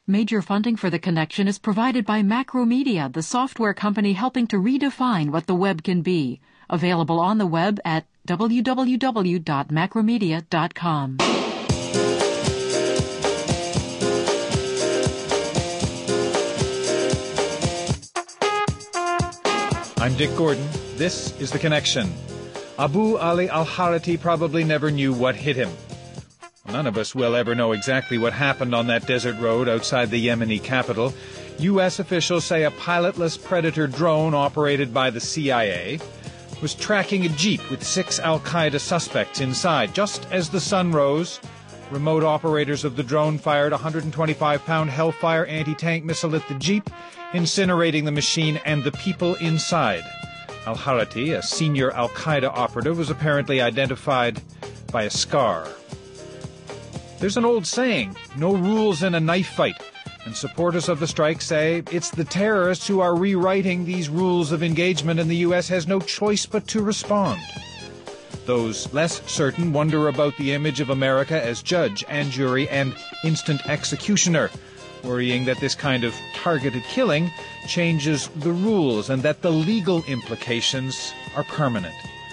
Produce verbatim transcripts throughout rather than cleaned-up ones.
Major funding for The Connection is provided by Macromedia, the software company helping to redefine what the web can be. Available on the web at w w w dot macromedia dot com. I'm Dick Gordon. This is The Connection. Abu Ali al-Harati probably never knew what hit him. None of us will ever know exactly what happened on that desert road outside the Yemeni capital. U S officials say a pilotless Predator drone operated by the C I A was tracking a jeep with six al-Qaeda suspects inside. Just as the sun rose, remote operators of the drone fired a one hundred twenty-five pound Hellfire anti-tank missile at the jeep, incinerating the machine and the people inside. Al-Harati, a senior al-Qaeda operative, was apparently identified by a scar. There's an old saying, no rules in a knife fight, and supporters of the strike say it's the terrorists who are rewriting these rules of engagement and the U S has no choice but to respond. Those less certain wonder about the image of America as judge and jury and instant executioner, worrying that this kind of targeted killing changes the rules and that the legal implications are permanent.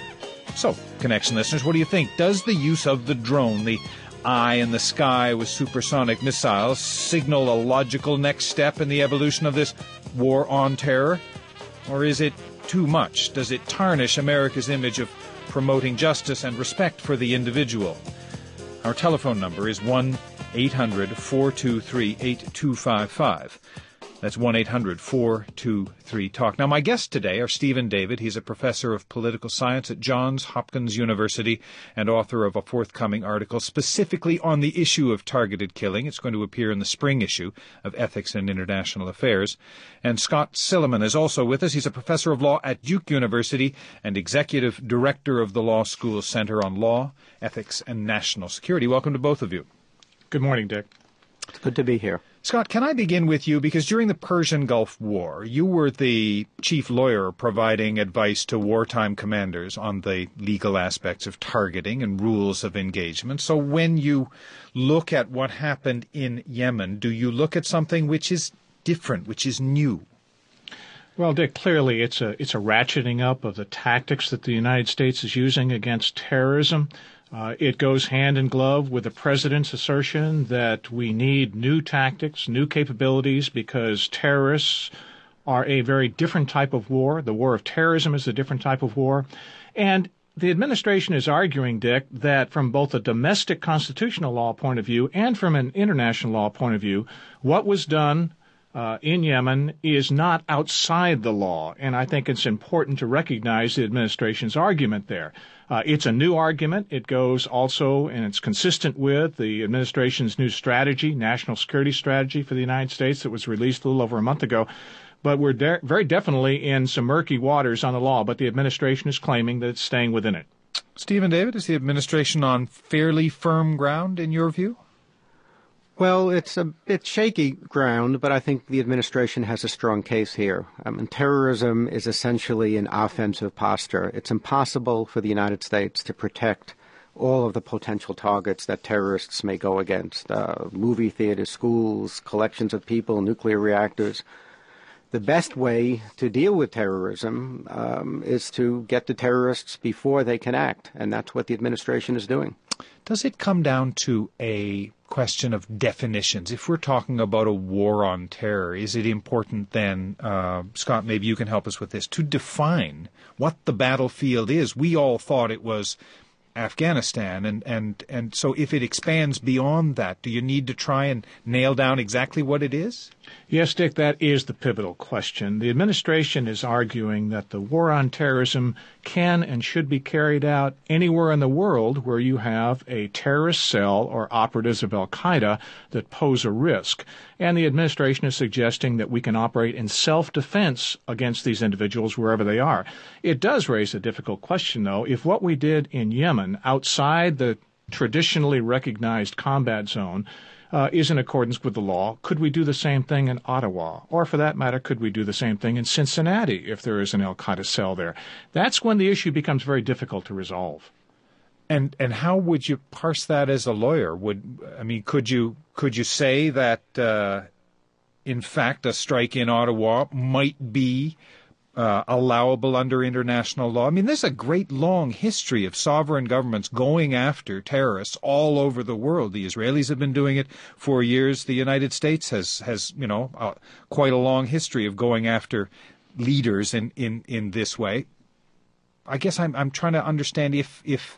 So, Connection listeners, what do you think? Does the use of the drone, the eye in the sky with supersonic missiles, signal a logical next step in the evolution of this war on terror? Or is it too much? Does it tarnish America's image of promoting justice and respect for the individual? Our telephone number is one eight hundred four two three eight two five five. That's one eight hundred four two three talk. Now, my guests today are Stephen David. He's a professor of political science at Johns Hopkins University and author of a forthcoming article specifically on the issue of targeted killing. It's going to appear in the spring issue of Ethics and International Affairs. And Scott Silliman is also with us. He's a professor of law at Duke University and executive director of the Law School Center on Law, Ethics, and National Security. Welcome to both of you. Good morning, Dick. It's good to be here. Scott, can I begin with you? Because during the Persian Gulf War, you were the chief lawyer providing advice to wartime commanders on the legal aspects of targeting and rules of engagement. So when you look at what happened in Yemen, do you look at something which is different, which is new? Well, Dick, clearly it's a it's a ratcheting up of the tactics that the United States is using against terrorism. Uh, it goes hand in glove with the president's assertion that we need new tactics, new capabilities, because terrorists are a very different type of war. The war of terrorism is a different type of war. And the administration is arguing, Dick, that from both a domestic constitutional law point of view and from an international law point of view, what was done Uh, in Yemen is not outside the law, and I think it's important to recognize the administration's argument there. Uh, it's a new argument. It goes also, and it's consistent with the administration's new strategy, national security strategy for the United States that was released a little over a month ago. But we're de- very definitely in some murky waters on the law, but the administration is claiming that it's staying within it. Stephen David, is the administration on fairly firm ground in your view? Well, it's a bit shaky ground, but I think the administration has a strong case here. I mean, terrorism is essentially an offensive posture. It's impossible for the United States to protect all of the potential targets that terrorists may go against, uh, movie theaters, schools, collections of people, nuclear reactors. The best way to deal with terrorism um, is to get the terrorists before they can act, and that's what the administration is doing. Does it come down to a question of definitions? If we're talking about a war on terror, is it important then, uh, Scott, maybe you can help us with this, to define what the battlefield is? We all thought it was Afghanistan, and, and, and so if it expands beyond that, do you need to try and nail down exactly what it is? Yes, Dick, that is the pivotal question. The administration is arguing that the war on terrorism can and should be carried out anywhere in the world where you have a terrorist cell or operatives of al-Qaeda that pose a risk. And the administration is suggesting that we can operate in self-defense against these individuals wherever they are. It does raise a difficult question, though. If what we did in Yemen, outside the traditionally recognized combat zone, Uh, is in accordance with the law, could we do the same thing in Ottawa? Or, for that matter, could we do the same thing in Cincinnati if there is an al-Qaeda cell there? That's when the issue becomes very difficult to resolve. And and how would you parse that as a lawyer? Would I mean, could you could you say that uh, in fact, a strike in Ottawa might be uh, allowable under international law? I mean, there's a great long history of sovereign governments going after terrorists all over the world. The Israelis have been doing it for years. The United States has, has you know, uh, quite a long history of going after leaders in, in, in this way. I guess I'm I'm trying to understand if if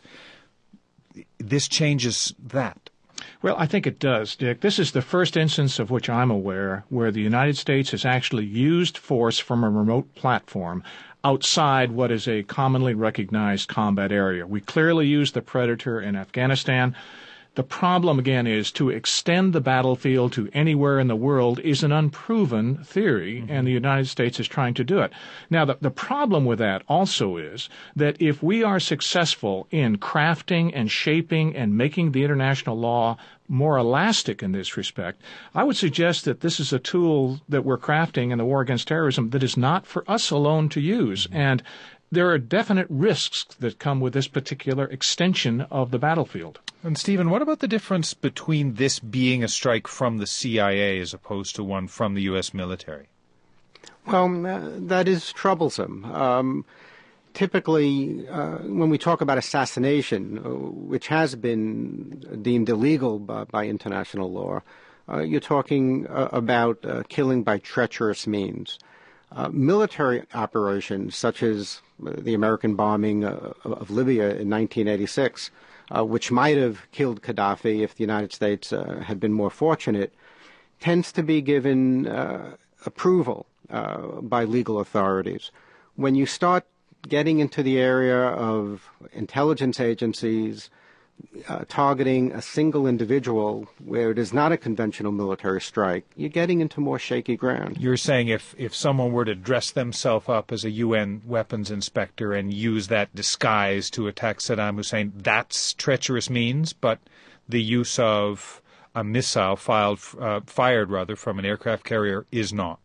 this changes that. Well, I think it does, Dick. This is the first instance of which I'm aware where the United States has actually used force from a remote platform outside what is a commonly recognized combat area. We clearly used the Predator in Afghanistan. The problem, again, is to extend the battlefield to anywhere in the world is an unproven theory, mm-hmm. and the United States is trying to do it. Now, the, the problem with that also is that if we are successful in crafting and shaping and making the international law more elastic in this respect, I would suggest that this is a tool that we're crafting in the war against terrorism that is not for us alone to use. Mm-hmm. And there are definite risks that come with this particular extension of the battlefield. And Stephen, what about the difference between this being a strike from the C I A as opposed to one from the U S military? Well, uh, that is troublesome. Um, typically, uh, when we talk about assassination, uh, which has been deemed illegal by, by international law, uh, you're talking uh, about uh, killing by treacherous means. Uh, military operations, such as the American bombing uh, of Libya in nineteen eighty-six, uh, which might have killed Gaddafi if the United States uh, had been more fortunate, tends to be given uh, approval uh, by legal authorities. When you start getting into the area of intelligence agencies uh, targeting a single individual where it is not a conventional military strike, you're getting into more shaky ground. You're saying if, if someone were to dress themselves up as a U N weapons inspector and use that disguise to attack Saddam Hussein, that's treacherous means, but the use of a missile filed, uh, fired rather from an aircraft carrier is not.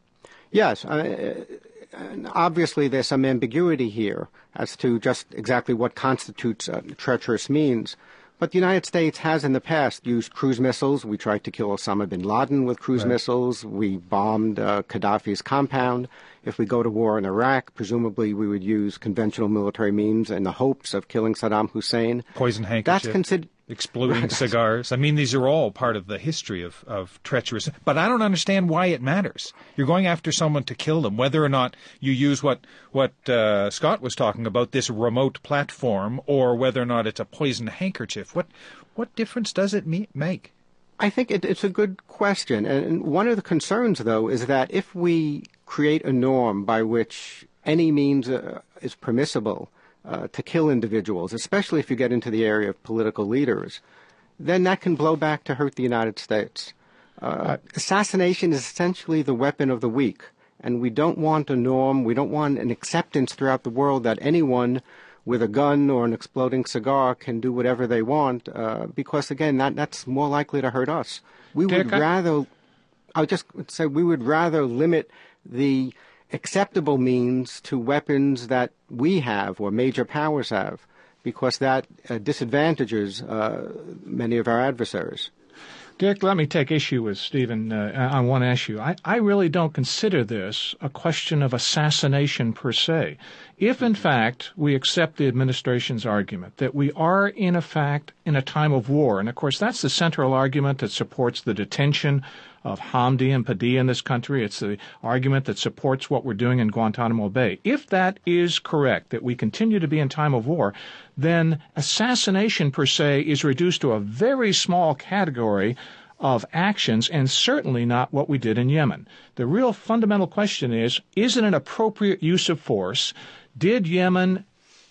Yes. Uh, obviously, there's some ambiguity here as to just exactly what constitutes uh, treacherous means. But the United States has in the past used cruise missiles. We tried to kill Osama bin Laden with cruise right. missiles. We bombed uh, Gaddafi's compound. If we go to war in Iraq, presumably we would use conventional military means in the hopes of killing Saddam Hussein. Poison handkerchief. That's considered... Exploding cigars. I mean, these are all part of the history of, of treacherous. But I don't understand why it matters. You're going after someone to kill them, whether or not you use what what uh, Scott was talking about, this remote platform, or whether or not it's a poison handkerchief. What what difference does it me- make? I think it, it's a good question. And one of the concerns, though, is that if we create a norm by which any means uh, is permissible, Uh, to kill individuals, especially if you get into the area of political leaders, then that can blow back to hurt the United States. Uh, uh, assassination is essentially the weapon of the weak, and we don't want a norm, we don't want an acceptance throughout the world that anyone with a gun or an exploding cigar can do whatever they want, uh, because, again, that, that's more likely to hurt us. We Dick, would rather, I would just say we would rather limit the acceptable means to weapons that we have or major powers have, because that uh, disadvantages uh, many of our adversaries. Dick, let me take issue with Stephen uh, on one issue. I, I really don't consider this a question of assassination per se. If, in fact, we accept the administration's argument that we are, in effect, in a time of war, and, of course, that's the central argument that supports the detention of Hamdi and Padilla in this country. It's the argument that supports what we're doing in Guantanamo Bay. If that is correct, that we continue to be in time of war, then assassination per se is reduced to a very small category of actions, and certainly not what we did in Yemen. The real fundamental question is, is it an appropriate use of force? Did Yemen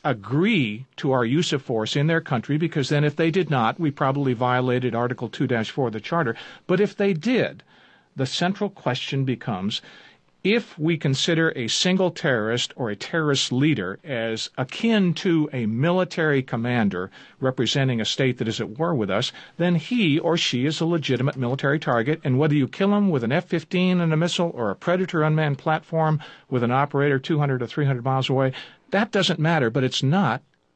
agree to our use of force in their country? Because then if they did not, we probably violated Article two dash four of the Charter. But if they did, the central question becomes, if we consider a single terrorist or a terrorist leader as akin to a military commander representing a state that is at war with us, then he or she is a legitimate military target, and whether you kill him with an F fifteen and a missile or a Predator unmanned platform with an operator two hundred or three hundred miles away, that doesn't matter, but it's not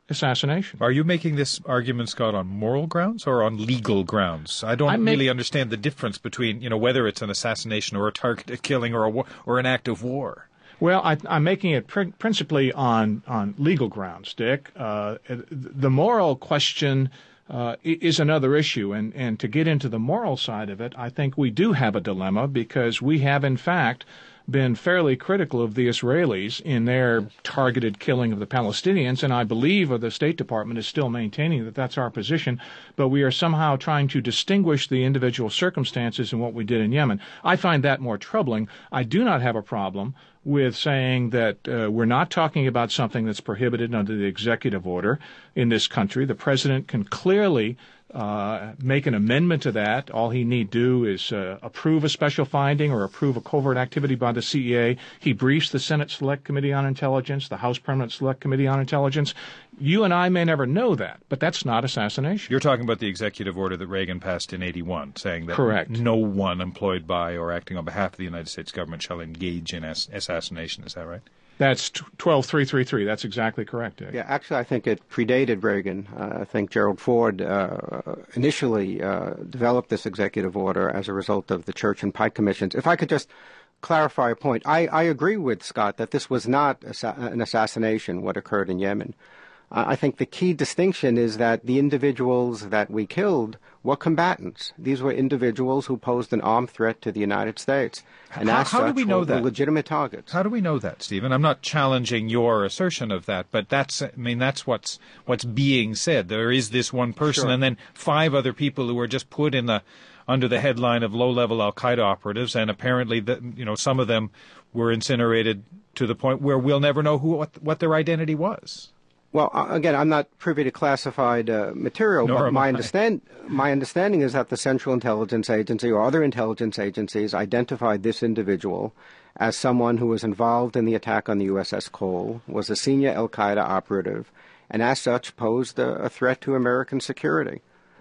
assassination. Are you making this argument, Scott, on moral grounds or on legal grounds? I don't I make, really understand the difference between, you know, whether it's an assassination or a targeted killing or a war, or an act of war. Well, I, I'm making it pr- principally on, on legal grounds, Dick. Uh, the moral question uh, is another issue, and, and to get into the moral side of it, I think we do have a dilemma because we have, in fact, been fairly critical of the Israelis in their targeted killing of the Palestinians, and I believe the State Department is still maintaining that that's our position, but we are somehow trying to distinguish the individual circumstances in what we did in Yemen. I find that more troubling. I do not have a problem with saying that uh, we're not talking about something that's prohibited under the executive order in this country. The president can clearly uh, make an amendment to that. All he need do is uh, approve a special finding or approve a covert activity by the C E A. He briefs the Senate Select Committee on Intelligence, the House Permanent Select Committee on Intelligence. You and I may never know that, but that's not assassination. You're talking about the executive order that Reagan passed in eighty-one, saying that Correct. no one employed by or acting on behalf of the United States government shall engage in ass- assassination. Is that right? That's twelve three thirty-three. That's exactly correct, Dick. Yeah, actually, I think it predated Reagan. Uh, I think Gerald Ford uh, initially uh, developed this executive order as a result of the Church and Pike commissions. If I could just clarify a point, I, I agree with Scott that this was not assa- an assassination, what occurred in Yemen. Uh, I think the key distinction is that the individuals that we killed were combatants. These were individuals who posed an armed threat to the United States. And how, as how such, do we know were, that? were legitimate targets. How do we know that, Stephen? I'm not challenging your assertion of that, but that's, I mean, that's what's what's being said. There is this one person, Sure. and then five other people who were just put in the under the headline of low-level Al-Qaeda operatives, and apparently, the, you know, some of them were incinerated to the point where we'll never know who what, what their identity was. Well, again, I'm not privy to classified uh, material, Nor but am my I. understand my understanding is that the Central Intelligence Agency or other intelligence agencies identified this individual as someone who was involved in the attack on the U S S Cole, was a senior Al-Qaeda operative, and as such posed a, a threat to American security.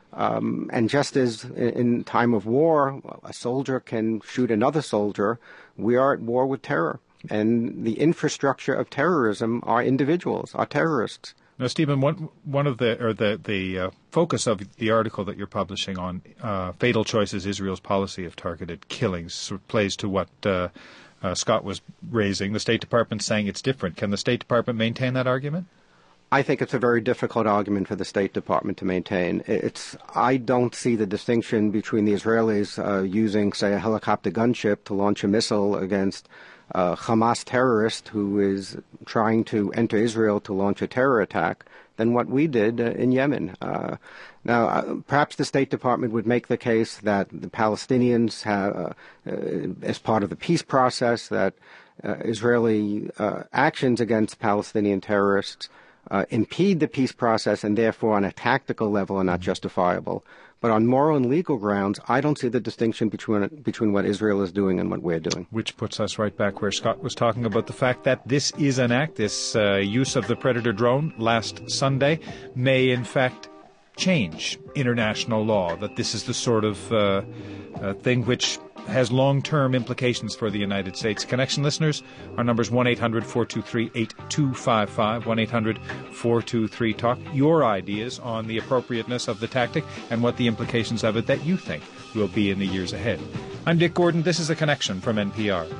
Um, and just as in, in time of war, a soldier can shoot another soldier, we are at war with terror. And the infrastructure of terrorism are individuals, are terrorists. Now, Stephen, one one of the or the the uh, focus of the article that you're publishing on uh, fatal choices, Israel's policy of targeted killings, sort of plays to what uh, uh, Scott was raising. The State Department saying it's different. Can the State Department maintain that argument? I think it's a very difficult argument for the State Department to maintain. It's I don't see the distinction between the Israelis uh, using, say, a helicopter gunship to launch a missile against a Hamas terrorist who is trying to enter Israel to launch a terror attack than what we did uh, in Yemen. Uh, now, uh, perhaps the State Department would make the case that the Palestinians have, uh, uh, as part of the peace process, that uh, Israeli uh, actions against Palestinian terrorists uh, impede the peace process and therefore on a tactical level are not justifiable. But on moral and legal grounds, I don't see the distinction between between what Israel is doing and what we're doing. Which puts us right back where Scott was talking about the fact that this is an act, this uh, use of the Predator drone last Sunday may in fact change international law, that this is the sort of uh, uh, thing which has long-term implications for the United States. Connection listeners, our number is one eight hundred four two three eight two five five, one eight hundred four two three talk. Your ideas on the appropriateness of the tactic and what the implications of it that you think will be in the years ahead. I'm Dick Gordon. This is A Connection from N P R.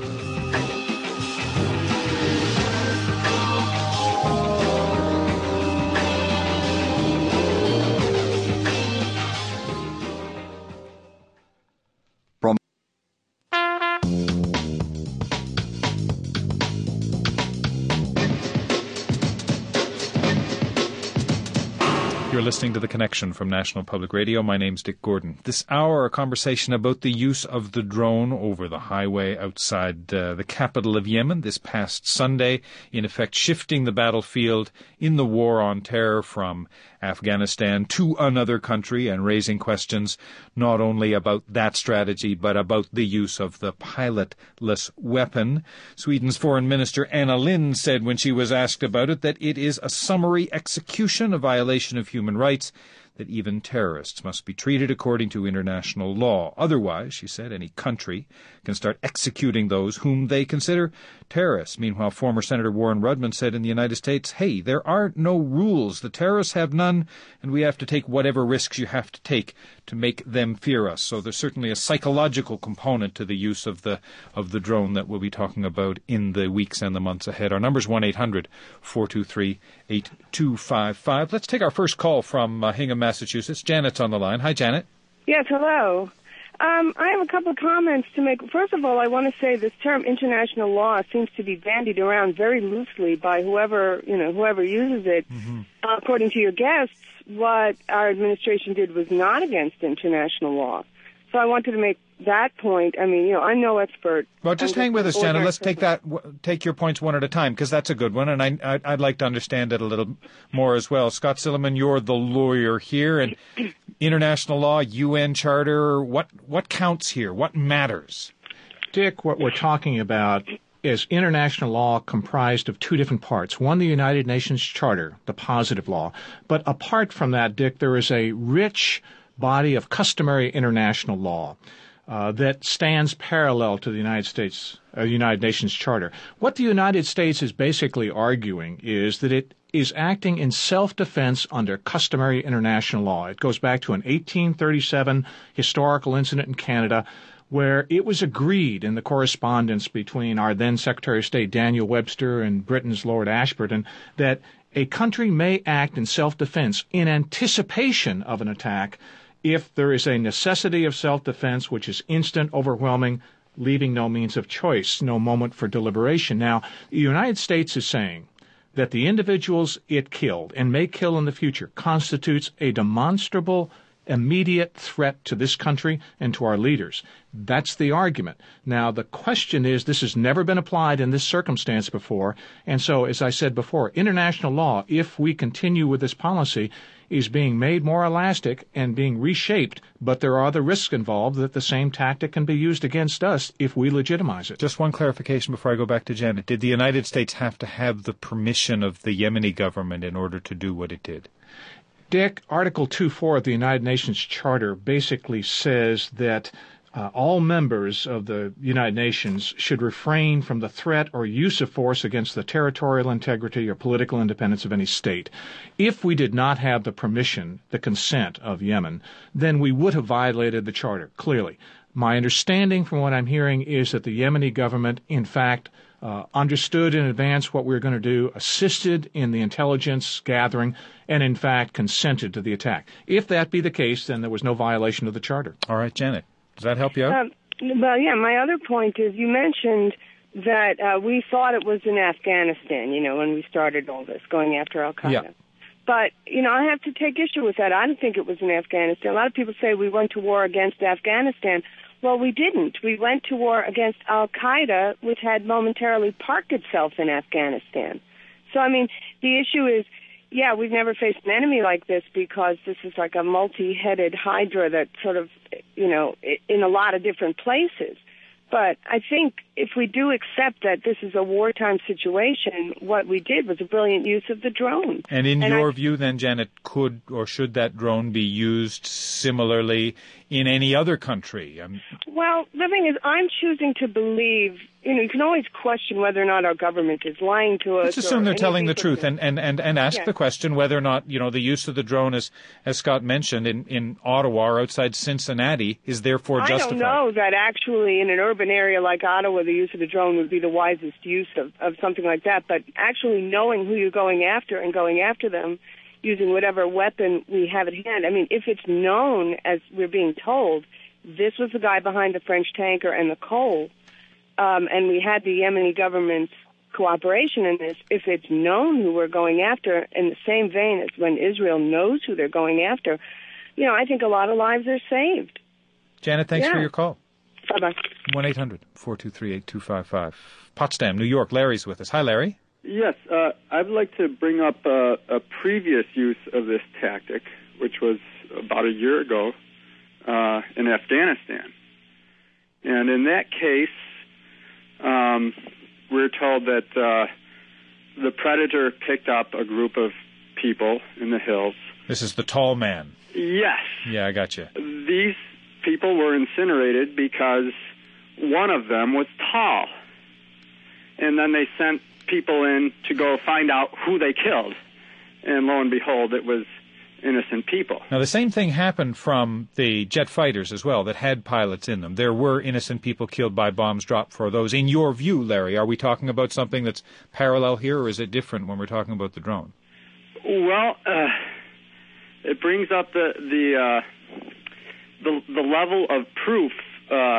You're listening to The Connection from National Public Radio. My name's Dick Gordon. This hour, a conversation about the use of the drone over the highway outside uh, the capital of Yemen this past Sunday, in effect shifting the battlefield in the war on terror from Afghanistan to another country and raising questions not only about that strategy but about the use of the pilotless weapon. Sweden's Foreign Minister Anna Lindh said when she was asked about it that it is a summary execution, a violation of human rights. that even terrorists must be treated according to international law. Otherwise, she said, any country can start executing those whom they consider terrorists. Meanwhile, former Senator Warren Rudman said in the United States, hey, there are no rules. The terrorists have none, and we have to take whatever risks you have to take to make them fear us. So there's certainly a psychological component to the use of the of the drone that we'll be talking about in the weeks and the months ahead. Our number's one eight hundred four two three eight two five five. Let's take our first call from uh, Hingham, Massachusetts. Janet's on the line. Hi, Janet. Yes, hello. Um, I have a couple of comments to make. First of all, I want to say this term international law seems to be bandied around very loosely by whoever, you know, whoever uses it. Mm-hmm. Uh, according to your guests, what our administration did was not against international law. So I wanted to make that point. I mean, you know, I'm no expert. Well, just hang with us, Janet. Let's take that, take your points one at a time, because that's a good one, and I, I, I'd like to understand it a little more as well. Scott Silliman, you're the lawyer here, and international law, U N Charter, what what counts here? What matters? Dick, what we're talking about is international law comprised of two different parts. One, the United Nations Charter, the positive law. But apart from that, Dick, there is a rich body of customary international law uh, that stands parallel to the United States, uh, United Nations Charter. What the United States is basically arguing is that it is acting in self-defense under customary international law. It goes back to an eighteen thirty-seven historical incident in Canada where it was agreed in the correspondence between our then Secretary of State Daniel Webster and Britain's Lord Ashburton that a country may act in self-defense in anticipation of an attack if there is a necessity of self-defense which is instant, overwhelming, leaving no means of choice, no moment for deliberation. Now, the United States is saying that the individuals it killed and may kill in the future constitutes a demonstrable immediate threat to this country and to our leaders. That's the argument. Now, the question is, this has never been applied in this circumstance before, and so, as I said before, international law, if we continue with this policy, is being made more elastic and being reshaped, but there are other risks involved that the same tactic can be used against us if we legitimize it. Just one clarification before I go back to Janet. Did the United States have to have the permission of the Yemeni government in order to do what it did? Dick, Article two point four of the United Nations Charter basically says that uh, all members of the United Nations should refrain from the threat or use of force against the territorial integrity or political independence of any state. If we did not have the permission, the consent of Yemen, then we would have violated the Charter, clearly. My understanding from what I'm hearing is that the Yemeni government, in fact, Uh, understood in advance what we were going to do, assisted in the intelligence gathering, and in fact consented to the attack. If that be the case, then there was no violation of the Charter. All right, Janet, does that help you out? Um, well, yeah, my other point is you mentioned that uh, we thought it was in Afghanistan, you know, when we started all this, going after Al-Qaeda. Yeah. But, you know, I have to take issue with that. I don't think it was in Afghanistan. A lot of people say we went to war against Afghanistan. Well, we didn't. We went to war against Al-Qaeda, which had momentarily parked itself in Afghanistan. So, I mean, the issue is, yeah, we've never faced an enemy like this because this is like a multi-headed hydra that sort of, you know, in a lot of different places. But I think if we do accept that this is a wartime situation, what we did was a brilliant use of the drone. And in and your I, view, then, Janet, could or should that drone be used similarly in any other country? Um, well, the thing is, I'm choosing to believe, you know, you can always question whether or not our government is lying to us. Let's assume they're telling the truth and, and, and, and ask yeah. the question whether or not, you know, the use of the drone, as, as Scott mentioned, in, in Ottawa or outside Cincinnati is therefore justified. I don't know that actually in an urban area like Ottawa, the use of the drone would be the wisest use of, of something like that. But actually knowing who you're going after and going after them using whatever weapon we have at hand. I mean, if it's known, as we're being told, this was the guy behind the French tanker and the coal, um, and we had the Yemeni government's cooperation in this, if it's known who we're going after, in the same vein as when Israel knows who they're going after, you know, I think a lot of lives are saved. Janet, thanks yeah. for your call. Bye-bye. one eight hundred four two three eight two five five. Potsdam, New York. Larry's with us. Hi, Larry. Yes, uh, I'd like to bring up uh, a previous use of this tactic, which was about a year ago uh, in Afghanistan. And in that case, um, we're told that uh, the predator picked up a group of people in the hills This is the tall man. Yes. Yeah, I got you. These people were incinerated because one of them was tall. And then they sent people in to go find out who they killed. And lo and behold, it was innocent people. Now, the same thing happened from the jet fighters as well that had pilots in them. There were innocent people killed by bombs dropped for those. In your view, Larry, are we talking about something that's parallel here, or is it different when we're talking about the drone? Well, uh, it brings up the the uh, the, the level of proof uh,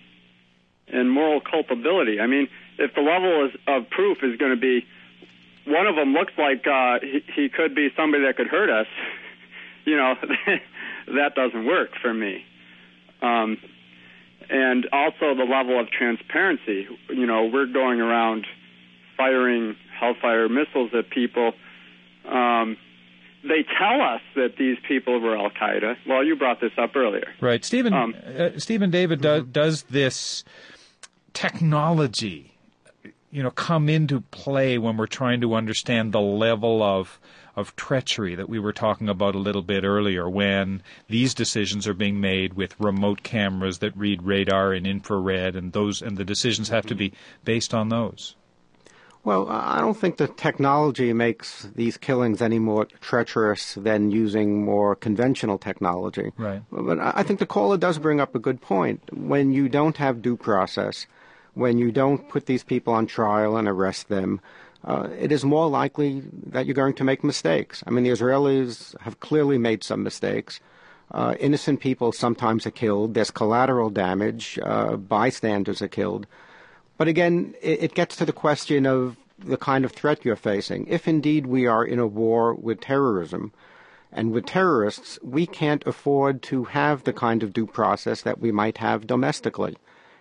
and moral culpability. I mean, if the level is, of proof is going to be one of them looks like uh, he, he could be somebody that could hurt us, you know, that doesn't work for me. Um, and also the level of transparency. You know, we're going around firing Hellfire missiles at people. Um, they tell us that these people were Al-Qaeda. Well, you brought this up earlier. Right. Stephen, um, uh, Stephen David, do, does this technology, you know, come into play when we're trying to understand the level of of treachery that we were talking about a little bit earlier, when these decisions are being made with remote cameras that read radar and infrared, and those and the decisions have to be based on those? Well, I don't think the technology makes these killings any more treacherous than using more conventional technology. Right. But I think the caller does bring up a good point. When you don't have due process, when you don't put these people on trial and arrest them, uh, it is more likely that you're going to make mistakes. I mean, the Israelis have clearly made some mistakes. Uh, innocent people sometimes are killed. There's collateral damage. Uh, bystanders are killed. But again, it, it gets to the question of the kind of threat you're facing. If indeed we are in a war with terrorism and with terrorists, we can't afford to have the kind of due process that we might have domestically.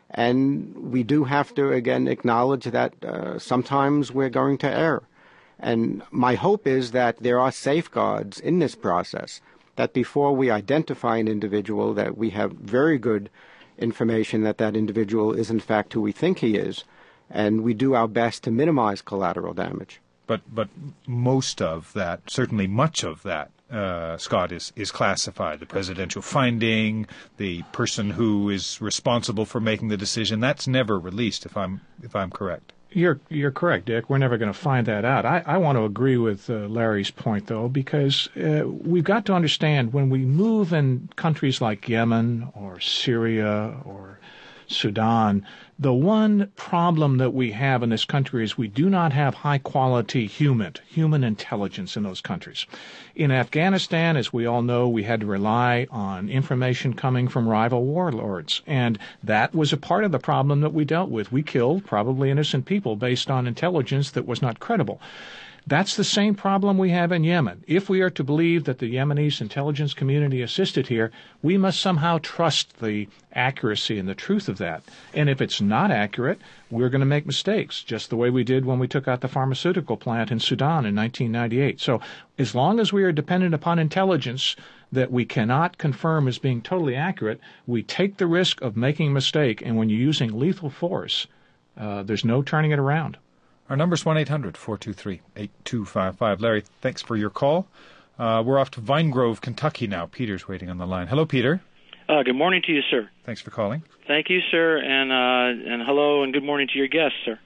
And we do have to, again, acknowledge that uh, sometimes we're going to err. And my hope is that there are safeguards in this process, that before we identify an individual, that we have very good information that that individual is in fact who we think he is, and we do our best to minimize collateral damage. But but most of that, certainly much of that, uh, Scott, is, is classified. The presidential finding, the person who is responsible for making the decision, that's never released, if I'm if I'm correct. You're you're correct, Dick. We're never going to find that out. I, I want to agree with uh, Larry's point, though, because uh, we've got to understand when we move in countries like Yemen or Syria or Sudan, the one problem that we have in this country is we do not have high-quality human, human intelligence in those countries. In Afghanistan, as we all know, we had to rely on information coming from rival warlords, and that was a part of the problem that we dealt with. We killed probably innocent people based on intelligence that was not credible. That's the same problem we have in Yemen. If we are to believe that the Yemenis intelligence community assisted here, we must somehow trust the accuracy and the truth of that. And if it's not accurate, we're going to make mistakes, just the way we did when we took out the pharmaceutical plant in Sudan in nineteen ninety-eight. So as long as we are dependent upon intelligence that we cannot confirm as being totally accurate, we take the risk of making a mistake. And when you're using lethal force, uh, there's no turning it around. Our number is one eight hundred four two three eight two five five. Larry, thanks for your call. Uh, we're off to Vine Grove, Kentucky now. Peter's waiting on the line. Hello, Peter. Uh, good morning to you, sir. Thanks for calling. Thank you, sir, and uh, and hello and good morning to your guests, sir.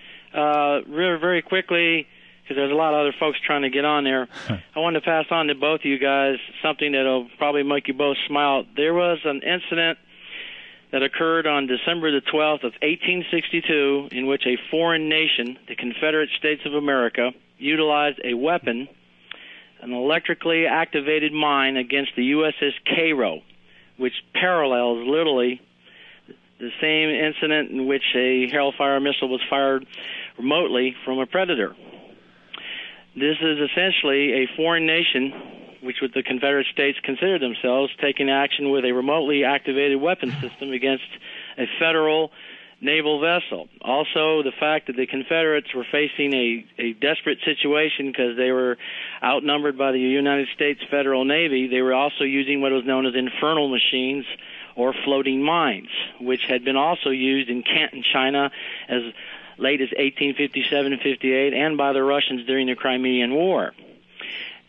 Uh, very, very quickly, because there's a lot of other folks trying to get on there, I wanted to pass on to both of you guys something that will probably make you both smile. There was an incident that occurred on December the twelfth of eighteen sixty-two in which a foreign nation, the Confederate States of America, utilized a weapon, an electrically activated mine against the U S S Cairo, which parallels literally the same incident in which a Hellfire missile was fired remotely from a Predator. This is essentially a foreign nation, which would the Confederate States consider themselves, taking action with a remotely activated weapon system against a federal naval vessel. Also, the fact that the Confederates were facing a, a desperate situation because they were outnumbered by the United States Federal Navy, they were also using what was known as infernal machines or floating mines, which had been also used in Canton, China, as late as eighteen fifty-seven and fifty-eight, and by the Russians during the Crimean War.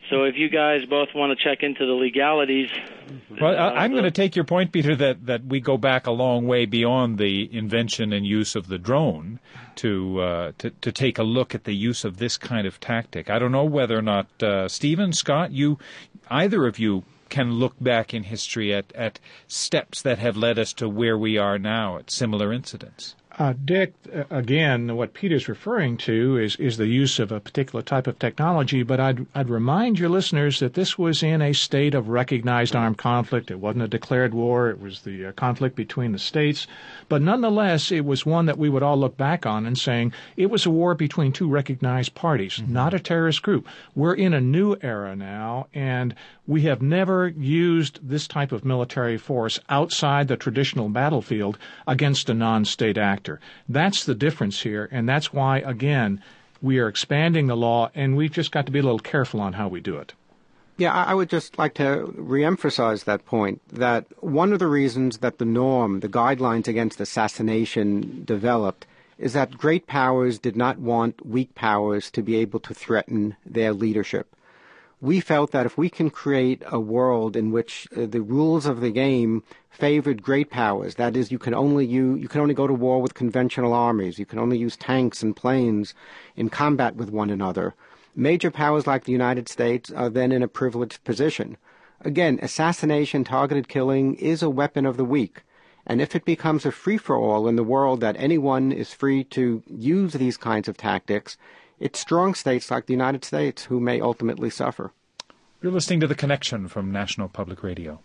So if you guys both want to check into the legalities... Well, uh, I'm going to take your point, Peter, that, that we go back a long way beyond the invention and use of the drone to, uh, to to take a look at the use of this kind of tactic. I don't know whether or not, uh, Stephen, Scott, you, either of you can look back in history at, at steps that have led us to where we are now at similar incidents. Uh, Dick, uh, again, what Peter's referring to is, is the use of a particular type of technology, but I'd, I'd remind your listeners that this was in a state of recognized armed conflict. It wasn't a declared war. It was the uh, conflict between the states. But nonetheless, it was one that we would all look back on and saying it was a war between two recognized parties, mm-hmm. not a terrorist group. We're in a new era now, and we have never used this type of military force outside the traditional battlefield against a non-state actor. That's the difference here, and that's why, again, we are expanding the law, and we've just got to be a little careful on how we do it. Yeah, I would just like to reemphasize that point, that one of the reasons that the norm, the guidelines against assassination developed, is that great powers did not want weak powers to be able to threaten their leadership. We felt that if we can create a world in which uh, the rules of the game favored great powers, that is, you can only you, you can only go to war with conventional armies, you can only use tanks and planes in combat with one another, major powers like the United States are then in a privileged position. Again, assassination, targeted killing is a weapon of the weak. And if it becomes a free-for-all in the world that anyone is free to use these kinds of tactics, it's strong states like the United States who may ultimately suffer. You're listening to The Connection from National Public Radio.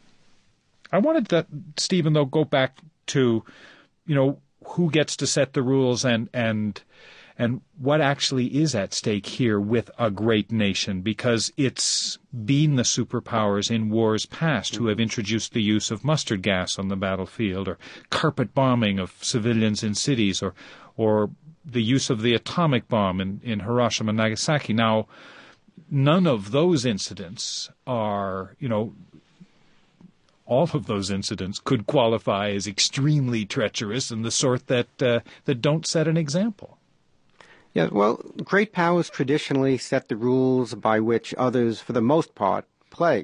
I wanted to, Stephen, though, go back to, you know, who gets to set the rules and and and what actually is at stake here with a great nation, because it's been the superpowers in wars past who have introduced the use of mustard gas on the battlefield, or carpet bombing of civilians in cities, or or the use of the atomic bomb in, in Hiroshima and Nagasaki. Now, none of those incidents are, you know, all of those incidents could qualify as extremely treacherous and the sort that uh, that don't set an example. Yeah, well, great powers traditionally set the rules by which others, for the most part, play.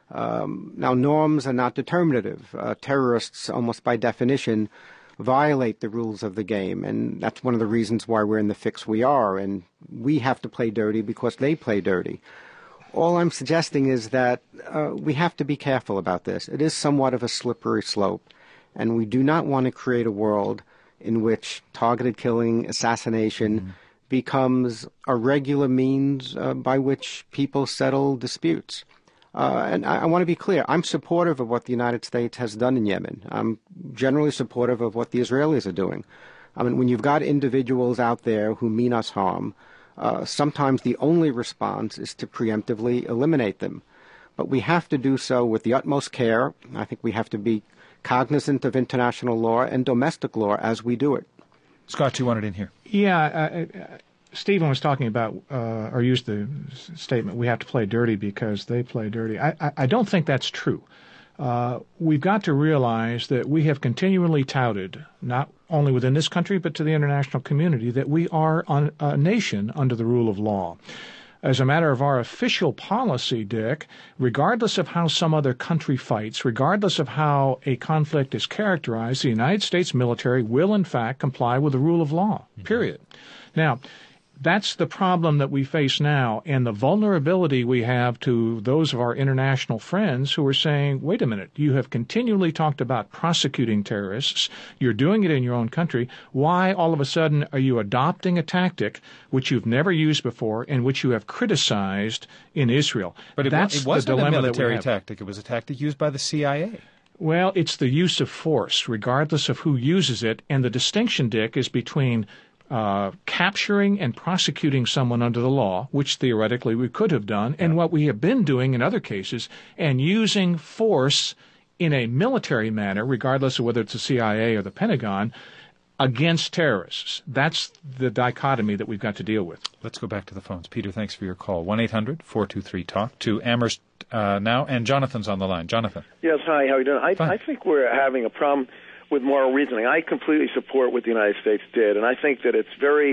Um, now, norms are not determinative. Uh, terrorists, almost by definition, violate the rules of the game, and that's one of the reasons why we're in the fix we are, and we have to play dirty because they play dirty. All I'm suggesting is that uh, we have to be careful about this. It is somewhat of a slippery slope, and we do not want to create a world in which targeted killing, assassination, mm-hmm. becomes a regular means uh, by which people settle disputes. Uh, and I, I want to be clear, I'm supportive of what the United States has done in Yemen. I'm generally supportive of what the Israelis are doing. I mean, when you've got individuals out there who mean us harm, uh, sometimes the only response is to preemptively eliminate them. But we have to do so with the utmost care. I think we have to be cognizant of international law and domestic law as we do it. Scott, you wanted in here. Yeah, uh, uh, Stephen was talking about, uh, or used the statement, we have to play dirty because they play dirty. I, I, I don't think that's true. Uh, we've got to realize that we have continually touted, not only within this country but to the international community, that we are on a nation under the rule of law. As a matter of our official policy, Dick, regardless of how some other country fights, regardless of how a conflict is characterized, the United States military will, in fact, comply with the rule of law, period. Mm-hmm. Now, that's the problem that we face now, and the vulnerability we have to those of our international friends who are saying, wait a minute, you have continually talked about prosecuting terrorists, you're doing it in your own country, why all of a sudden are you adopting a tactic which you've never used before and which you have criticized in Israel? But it, that's it wasn't the dilemma a military that we have. tactic, it was a tactic used by the C I A. Well, it's the use of force, regardless of who uses it, and the distinction, Dick, is between Uh, capturing and prosecuting someone under the law, which theoretically we could have done, and what we have been doing in other cases, and using force in a military manner, regardless of whether it's the C I A or the Pentagon, against terrorists. That's the dichotomy that we've got to deal with. Let's go back to the phones. Peter, thanks for your call. one eight hundred four two three talk to Amherst uh, now, and Jonathan's on the line. Jonathan. Yes, hi, how are you doing? I, I think we're having a problem with moral reasoning. I completely support what the United States did, and I think that it's very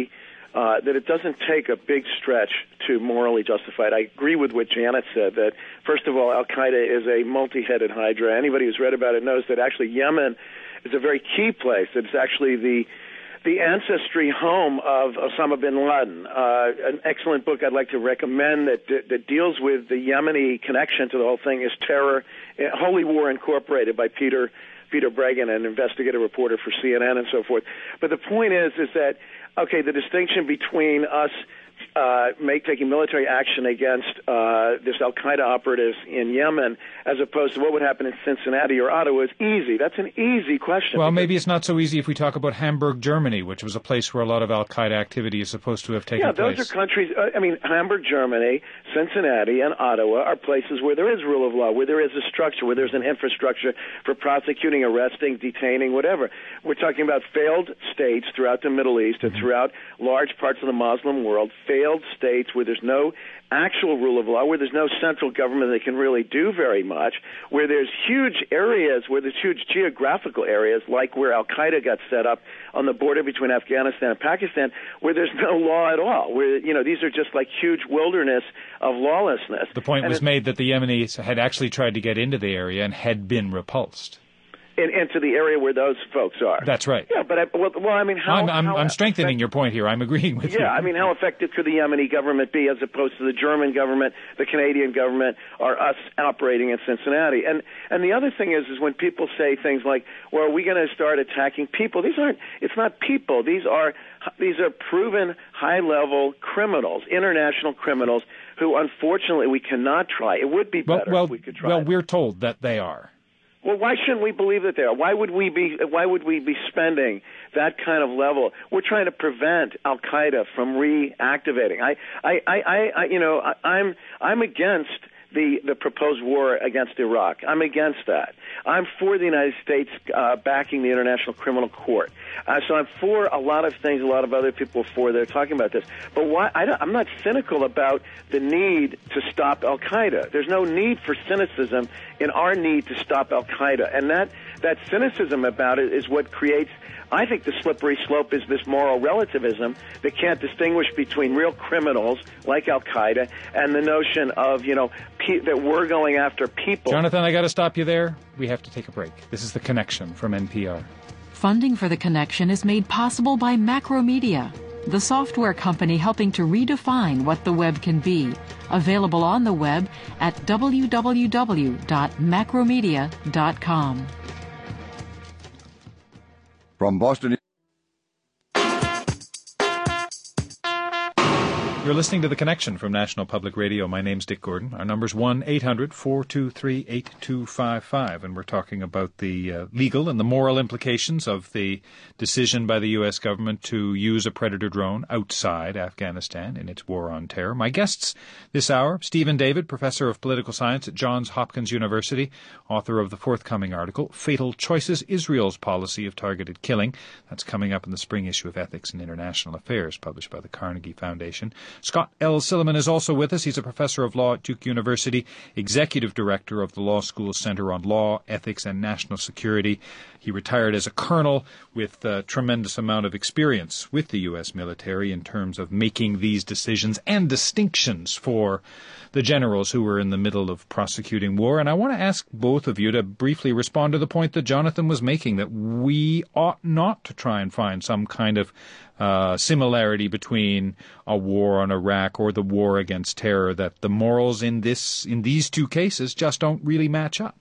uh, that it doesn't take a big stretch to morally justify it. I agree with what Janet said, that, first of all, al-Qaeda is a multi-headed hydra. Anybody who's read about it knows that actually Yemen is a very key place. It's actually the the ancestry home of Osama bin Laden. Uh, an excellent book I'd like to recommend that, that that deals with the Yemeni connection to the whole thing is Terror, Holy War Incorporated by Peter Peter Bregan, an investigative reporter for C N N and so forth. But the point is, is that, okay, the distinction between us uh, make, taking military action against uh, this al-Qaeda operatives in Yemen as opposed to what would happen in Cincinnati or Ottawa is easy. That's an easy question. Well, maybe it's not so easy if we talk about Hamburg, Germany, which was a place where a lot of al-Qaeda activity is supposed to have taken yeah, place. Yeah, those are countries, uh, I mean, Hamburg, Germany, Cincinnati, and Ottawa are places where there is rule of law, where there is a structure, where there's an infrastructure for prosecuting, arresting, detaining, whatever. We're talking about failed states throughout the Middle East and throughout large parts of the Muslim world, failed states where there's no actual rule of law, where there's no central government that can really do very much, where there's huge areas, where there's huge geographical areas, like where al-Qaeda got set up on the border between Afghanistan and Pakistan, where there's no law at all, where, you know, these are just like huge wilderness of lawlessness. The point and was made that the Yemenis had actually tried to get into the area and had been repulsed. In, into the area where those folks are. That's right. Yeah, but I, well, well, I mean, how I'm, I'm, how I'm strengthening your point here. I'm agreeing with yeah, you. Yeah, I mean, how effective could the Yemeni government be as opposed to the German government, the Canadian government, or us operating in Cincinnati? And and the other thing is, is when people say things like, "Well, are we going to start attacking people?" These aren't. It's not people. These are these are proven high-level criminals, international criminals, who unfortunately we cannot try. It would be better well, well, if we could try. Well, them. we're told that they are. Well, why shouldn't we believe that they are? Why would we be? Why would we be spending that kind of level? We're trying to prevent Al Qaeda from reactivating. I, I, I, I you know, I, I'm, I'm against the the proposed war against Iraq. I'm against that. I'm for the United States uh, backing the International Criminal Court. Uh, so I'm for a lot of things. A lot of other people are for. They're talking about this. But why? I don't, I'm not cynical about the need to stop Al Qaeda. There's no need for cynicism in our need to stop Al Qaeda, and that that cynicism about it is what creates, I think, the slippery slope is this moral relativism that can't distinguish between real criminals like Al Qaeda and the notion of, you know, pe- that we're going after people. Jonathan, I got to stop you there. We have to take a break. This is The Connection from N P R. Funding for The Connection is made possible by Macromedia, the software company helping to redefine what the web can be. Available on the web at w w w dot macromedia dot com. From Boston. You're listening to The Connection from National Public Radio. My name's Dick Gordon. Our number's one eight hundred four two three eight two five five, and we're talking about the uh, legal and the moral implications of the decision by the U S government to use a Predator drone outside Afghanistan in its war on terror. My guests this hour, Stephen David, professor of political science at Johns Hopkins University, author of the forthcoming article, Fatal Choices, Israel's Policy of Targeted Killing. That's coming up in the spring issue of Ethics and International Affairs, published by the Carnegie Foundation. Scott L. Silliman is also with us. He's a professor of law at Duke University, executive director of the Law School's Center on Law, Ethics, and National Security. He retired as a colonel with a tremendous amount of experience with the U S military in terms of making these decisions and distinctions for the generals who were in the middle of prosecuting war. And I want to ask both of you to briefly respond to the point that Jonathan was making, that we ought not to try and find some kind of uh, similarity between a war on Iraq or the war against terror, that the morals in this in these two cases just don't really match up.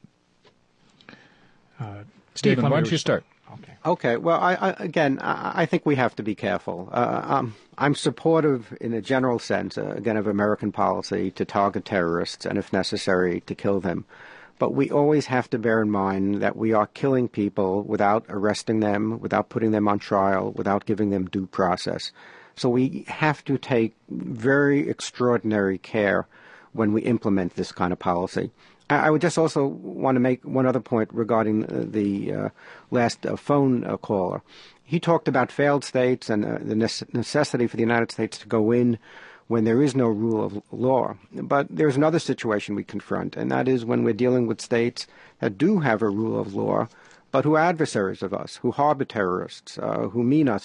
Uh, Stephen, why don't you start? Okay. Okay. Well, I, I, again, I, I think we have to be careful. Uh, um, I'm supportive, in a general sense, uh, again, of American policy to target terrorists and, if necessary, to kill them. But we always have to bear in mind that we are killing people without arresting them, without putting them on trial, without giving them due process. So we have to take very extraordinary care when we implement this kind of policy. I would just also want to make one other point regarding the uh, last uh, phone uh, caller. He talked about failed states and uh, the necessity for the United States to go in when there is no rule of law. But there's another situation we confront, and that is when we're dealing with states that do have a rule of law, but who are adversaries of us, who harbor terrorists, uh, who mean us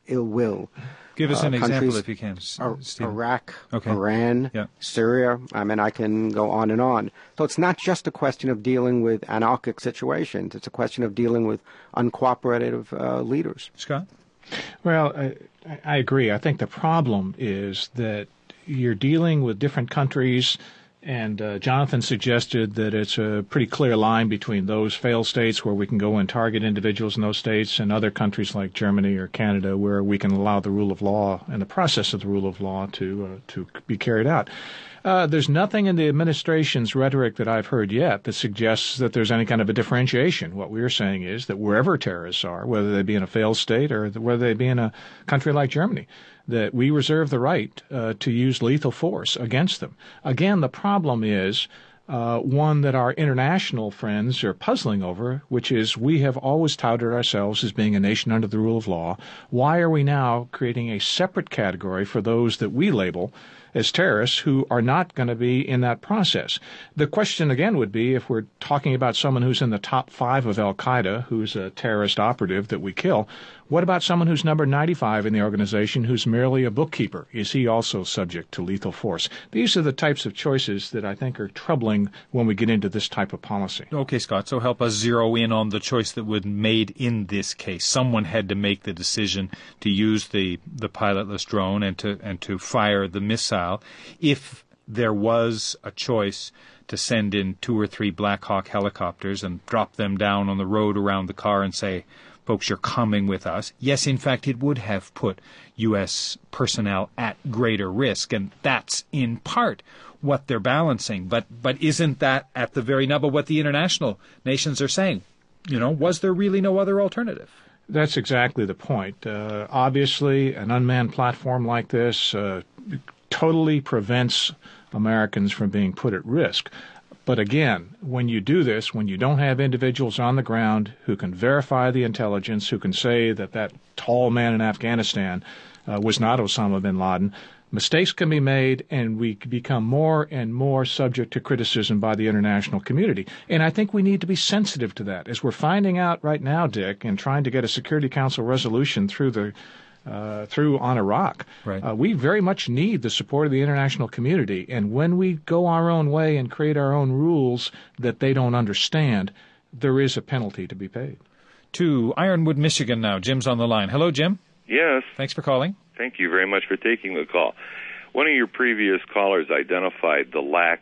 ill will. Give us uh, an example if you can, Ar- Iraq, okay. Iran, yeah. Syria. I mean, I can go on and on. So it's not just a question of dealing with anarchic situations. It's a question of dealing with uncooperative uh, leaders. Scott? Well, I, I agree. I think the problem is that you're dealing with different countries, and uh, Jonathan suggested that it's a pretty clear line between those failed states where we can go and target individuals in those states and other countries like Germany or Canada where we can allow the rule of law and the process of the rule of law to uh, to be carried out. Uh, there's nothing in the administration's rhetoric that I've heard yet that suggests that there's any kind of a differentiation. What we're saying is that wherever terrorists are, whether they be in a failed state or whether they be in a country like Germany, that we reserve the right uh, to use lethal force against them. Again, the problem is uh, one that our international friends are puzzling over, which is we have always touted ourselves as being a nation under the rule of law. Why are we now creating a separate category for those that we label as terrorists who are not going to be in that process? The question again would be, if we're talking about someone who's in the top five of Al-Qaeda, who's a terrorist operative that we kill, what about someone who's number ninety-five in the organization who's merely a bookkeeper? Is he also subject to lethal force? These are the types of choices that I think are troubling when we get into this type of policy. Okay, Scott, so help us zero in on the choice that was made in this case. Someone had to make the decision to use the, the pilotless drone and to and to fire the missile. If there was a choice to send in two or three Black Hawk helicopters and drop them down on the road around the car and say, folks, you're coming with us. Yes, in fact, it would have put U S personnel at greater risk, and that's in part what they're balancing. But but isn't that at the very nub of what the international nations are saying? You know, was there really no other alternative? That's exactly the point. Uh, obviously, an unmanned platform like this uh, totally prevents Americans from being put at risk. But again, when you do this, when you don't have individuals on the ground who can verify the intelligence, who can say that that tall man in Afghanistan uh, was not Osama bin Laden, mistakes can be made, and we become more and more subject to criticism by the international community. And I think we need to be sensitive to that. As we're finding out right now, Dick, and trying to get a Security Council resolution through the Uh, through on Iraq, right. uh, we very much need the support of the international community. And when we go our own way and create our own rules that they don't understand, there is a penalty to be paid. To Ironwood, Michigan now. Jim's on the line. Hello, Jim. Yes. Thanks for calling. Thank you very much for taking the call. One of your previous callers identified the lack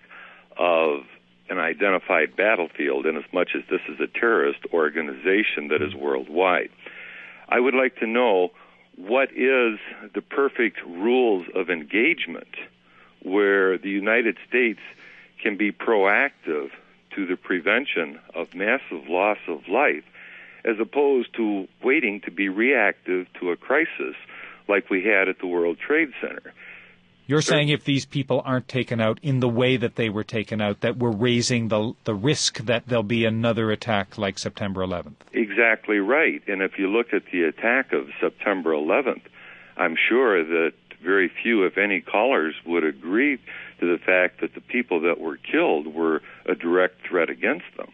of an identified battlefield in as much as this is a terrorist organization that is worldwide. I would like to know, what is the perfect rules of engagement where the United States can be proactive to the prevention of massive loss of life as opposed to waiting to be reactive to a crisis like we had at the World Trade Center? You're saying if these people aren't taken out in the way that they were taken out, that we're raising the the risk that there'll be another attack like September eleventh. Exactly right. And if you look at the attack of September eleventh, I'm sure that very few, if any, callers would agree to the fact that the people that were killed were a direct threat against them.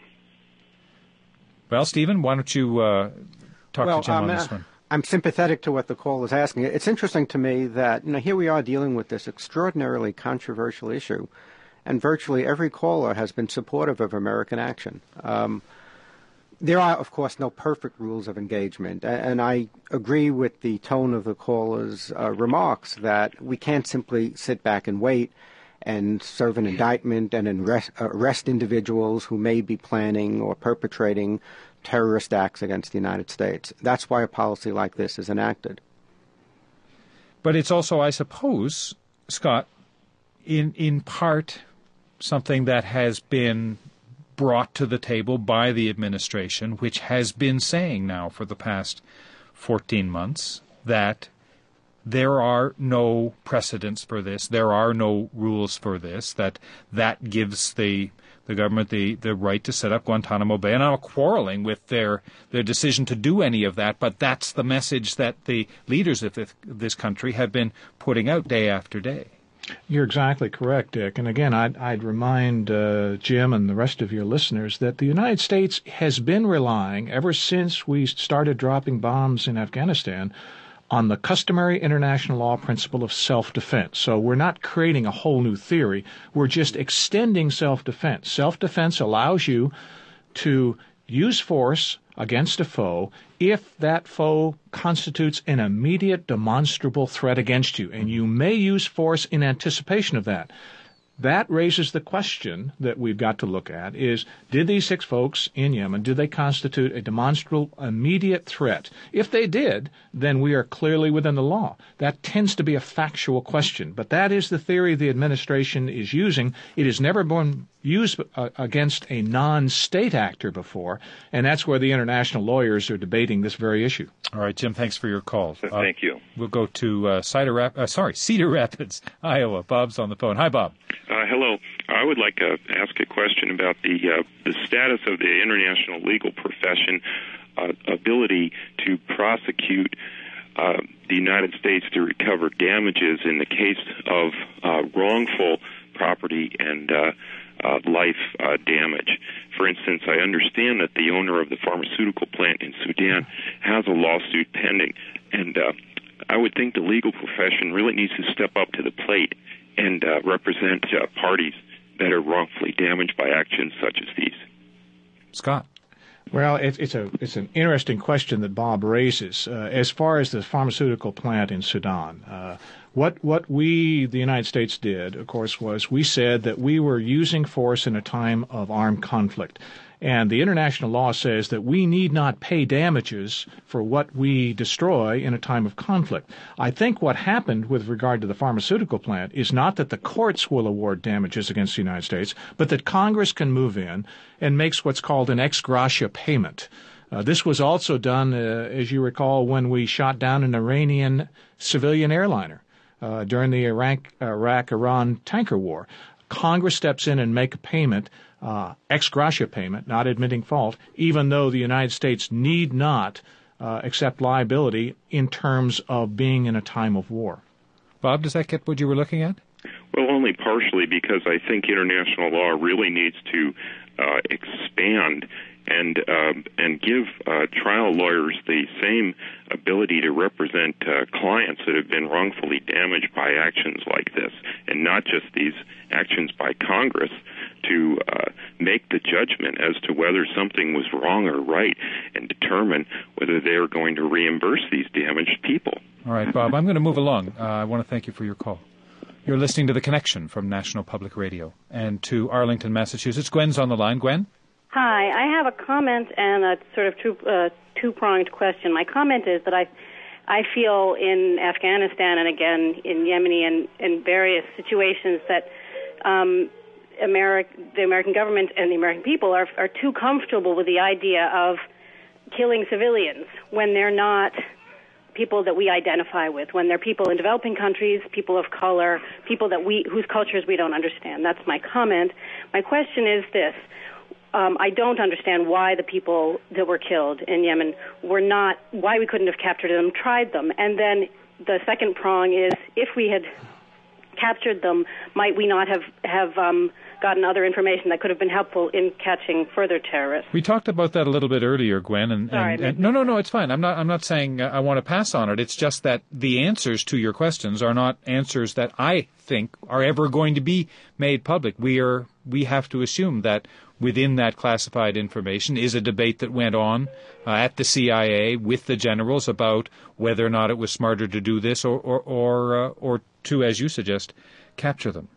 Well, Stephen, why don't you uh, talk well, to Jim um, on this one? I'm sympathetic to what the call is asking. It's interesting to me that, you know, here we are dealing with this extraordinarily controversial issue, and virtually every caller has been supportive of American action. Um, there are, of course, no perfect rules of engagement, and I agree with the tone of the caller's uh, remarks that we can't simply sit back and wait and serve an indictment and arrest, arrest individuals who may be planning or perpetrating terrorist acts against the United States. That's why a policy like this is enacted. But it's also, I suppose, Scott, in in part something that has been brought to the table by the administration, which has been saying now for the past fourteen months that there are no precedents for this, there are no rules for this, that that gives the the government the, the right to set up Guantanamo Bay. And I'm not quarreling with their, their decision to do any of that, but that's the message that the leaders of this, this country have been putting out day after day. You're exactly correct, Dick. And again, I'd, I'd remind uh, Jim and the rest of your listeners that the United States has been relying, ever since we started dropping bombs in Afghanistan, on the customary international law principle of self-defense. So we're not creating a whole new theory. We're just extending self-defense. Self-defense allows you to use force against a foe if that foe constitutes an immediate demonstrable threat against you, and you may use force in anticipation of that. That raises the question that we've got to look at is, did these six folks in Yemen, did they constitute a demonstrable immediate threat? If they did, then we are clearly within the law. That tends to be a factual question, but that is the theory the administration is using. It has never been used uh, against a non-state actor before, and that's where the international lawyers are debating this very issue. All right, Jim, thanks for your call. Uh, Thank you. We'll go to uh, Cedar, Rap- uh, sorry, Cedar Rapids, Iowa. Bob's on the phone. Hi, Bob. Uh, hello. I would like to ask a question about the uh, the status of the international legal profession uh, ability to prosecute uh, the United States to recover damages in the case of uh, wrongful property and uh, uh, life uh, damage. For instance, I understand that the owner of the pharmaceutical plant in Sudan has a lawsuit pending, and uh, I would think the legal profession really needs to step up to the plate and uh, represent uh, parties that are wrongfully damaged by actions such as these. Scott. Well, it, it's a it's an interesting question that Bob raises. Uh, as far as the pharmaceutical plant in Sudan, uh, what what we, the United States, did, of course, was we said that we were using force in a time of armed conflict. And the international law says that we need not pay damages for what we destroy in a time of conflict. I think what happened with regard to the pharmaceutical plant is not that the courts will award damages against the United States, but that Congress can move in and makes what's called an ex gratia payment. Uh, this was also done, uh, as you recall, when we shot down an Iranian civilian airliner uh, during the Iraq, Iraq-Iran tanker war. Congress steps in and make a payment, uh, ex gratia payment, not admitting fault, even though the United States need not uh, accept liability in terms of being in a time of war. Bob, does that get what you were looking at? Well, only partially, because I think international law really needs to uh, expand and uh, and give uh, trial lawyers the same ability to represent uh, clients that have been wrongfully damaged by actions like this, and not just these actions by Congress to uh, make the judgment as to whether something was wrong or right and determine whether they are going to reimburse these damaged people. All right, Bob, I'm going to move along. Uh, I want to thank you for your call. You're listening to The Connection from National Public Radio. And to Arlington, Massachusetts. Gwen's on the line. Gwen? Hi. I have a comment and a sort of two, uh, two-pronged question. My comment is that I I feel in Afghanistan and, again, in Yemen and in various situations that um, America, the American government and the American people are, are too comfortable with the idea of killing civilians when they're not people that we identify with, when they're people in developing countries, people of color, people that we whose cultures we don't understand. That's my comment. My question is this. Um, I don't understand why the people that were killed in Yemen were not, why we couldn't have captured them, tried them. And then the second prong is, if we had captured them, might we not have, have um, gotten other information that could have been helpful in catching further terrorists? We talked about that a little bit earlier, Gwen. And, Sorry, and, and no, no, no, it's fine. I'm not. I'm not saying uh, I want to pass on it. It's just that the answers to your questions are not answers that I think are ever going to be made public. We are. We have to assume that within that classified information is a debate that went on uh, at the C I A with the generals about whether or not it was smarter to do this or or or, uh, or to, as you suggest, capture them.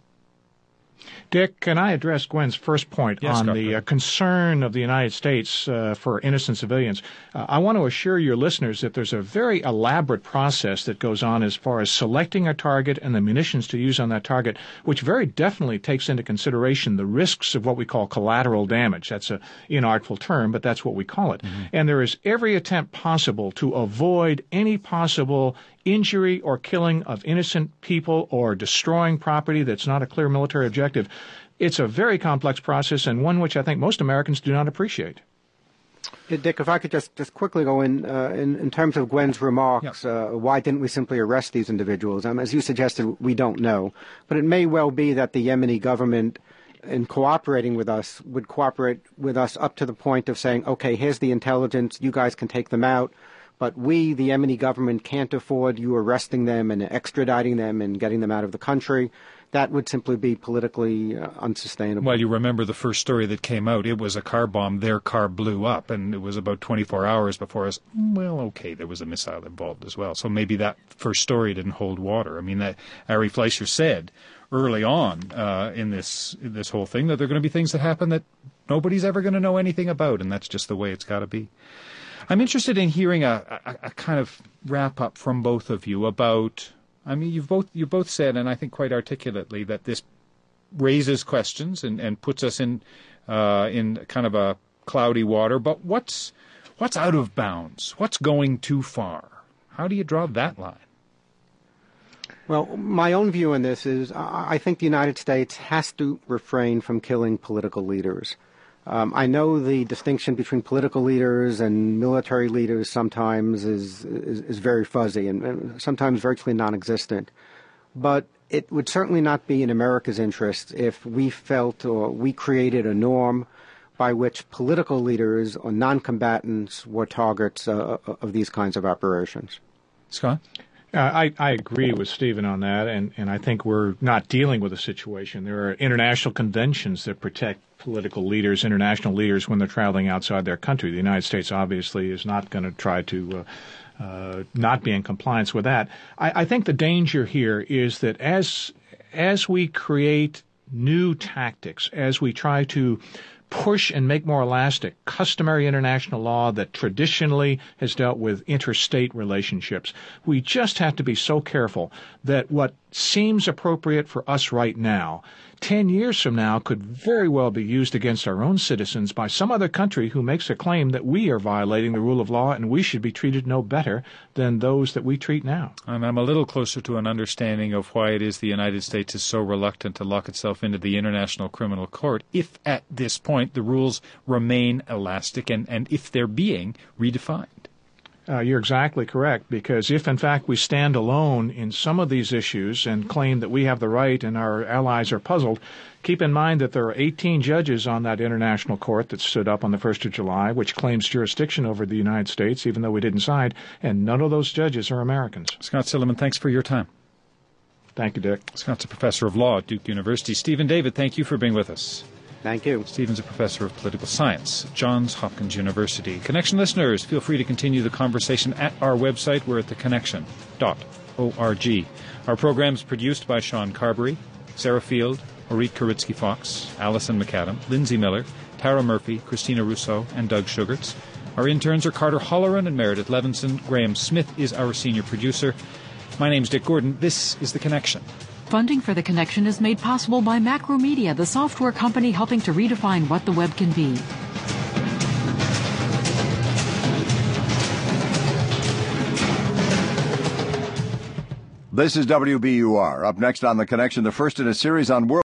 Dick, can I address Gwen's first point yes, on Doctor the uh, concern of the United States uh, for innocent civilians? Uh, I want to assure your listeners that there's a very elaborate process that goes on as far as selecting a target and the munitions to use on that target, which very definitely takes into consideration the risks of what we call collateral damage. That's an inartful term, but that's what we call it. Mm-hmm. And there is every attempt possible to avoid any possible injury or killing of innocent people or destroying property that's not a clear military objective. It's a very complex process and one which I think most Americans do not appreciate. Hey, Dick, if I could just, just quickly go in, uh, in in terms of Gwen's remarks, yeah. uh, why didn't we simply arrest these individuals? Um, as you suggested, we don't know. But it may well be that the Yemeni government, in cooperating with us, would cooperate with us up to the point of saying, okay, here's the intelligence, you guys can take them out. But we, the Yemeni government, can't afford you arresting them and extraditing them and getting them out of the country. That would simply be politically uh, unsustainable. Well, you remember the first story that came out. It was a car bomb. Their car blew up, and it was about twenty-four hours before us. Well, okay, there was a missile involved as well. So maybe that first story didn't hold water. I mean, that Ari Fleischer said early on uh, in this in this whole thing that there are going to be things that happen that nobody's ever going to know anything about, and that's just the way it's got to be. I'm interested in hearing a, a, a kind of wrap-up from both of you about... I mean, you've both you both said, and I think quite articulately, that this raises questions and, and puts us in uh, in kind of a cloudy water. But what's what's out of bounds? What's going too far? How do you draw that line? Well, my own view on this is I think the United States has to refrain from killing political leaders. Um, I know the distinction between political leaders and military leaders sometimes is is, is very fuzzy and, and sometimes virtually non-existent. But it would certainly not be in America's interest if we felt or we created a norm by which political leaders or non-combatants were targets uh, of these kinds of operations. Scott? Uh, I, I agree with Stephen on that, and, and I think we're not dealing with a situation. There are international conventions that protect political leaders, international leaders, when they're traveling outside their country. The United States obviously is not going to try to uh, uh, not be in compliance with that. I, I think the danger here is that as as we create new tactics, as we try to push and make more elastic customary international law that traditionally has dealt with interstate relationships, we just have to be so careful that what seems appropriate for us right now, ten years from now, could very well be used against our own citizens by some other country who makes a claim that we are violating the rule of law and we should be treated no better than those that we treat now. And I'm a little closer to an understanding of why it is the United States is so reluctant to lock itself into the International Criminal Court if at this point the rules remain elastic and, and if they're being redefined. Uh, you're exactly correct, because if, in fact, we stand alone in some of these issues and claim that we have the right and our allies are puzzled, keep in mind that there are eighteen judges on that international court that stood up on the first of July, which claims jurisdiction over the United States, even though we didn't sign, and none of those judges are Americans. Scott Silliman, thanks for your time. Thank you, Dick. Scott's a professor of law at Duke University. Stephen David, thank you for being with us. Thank you. Stephen's a professor of political science at Johns Hopkins University. Connection listeners, feel free to continue the conversation at our website. We're at the connection dot org. Our program is produced by Sean Carberry, Sarah Field, Orit Kuritsky-Fox, Allison McAdam, Lindsay Miller, Tara Murphy, Christina Russo, and Doug Sugarts. Our interns are Carter Holleran and Meredith Levinson. Graham Smith is our senior producer. My name's Dick Gordon. This is The Connection. Funding for The Connection is made possible by Macromedia, the software company helping to redefine what the web can be. This is W B U R. Up next on The Connection, the first in a series on world